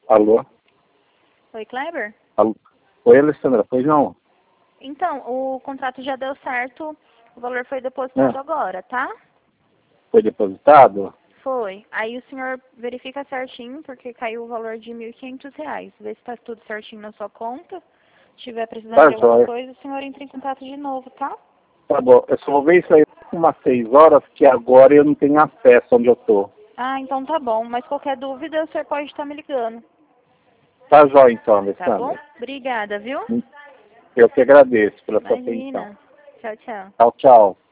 Alô? Oi, Kleber? Alô? Oi, Alessandra. Pois não? Então, o contrato já deu certo, o valor foi depositado agora, tá? Foi depositado? Foi. Aí o senhor verifica certinho, porque caiu o valor de R$ 1.500. Vê se tá tudo certinho na sua conta. Se tiver precisando Tá de alguma jóia. coisa, o senhor entra em contato de novo, tá? Tá bom. Eu só vou ver isso aí com umas 6 horas, que agora eu não tenho acesso onde eu tô. Ah, então tá bom. Mas qualquer dúvida, o senhor pode estar me ligando. Tá jóia então, Tá bom? Alessandra. Obrigada, viu? Eu que agradeço pela sua atenção. Imagina. Tchau, tchau. Tchau, tchau.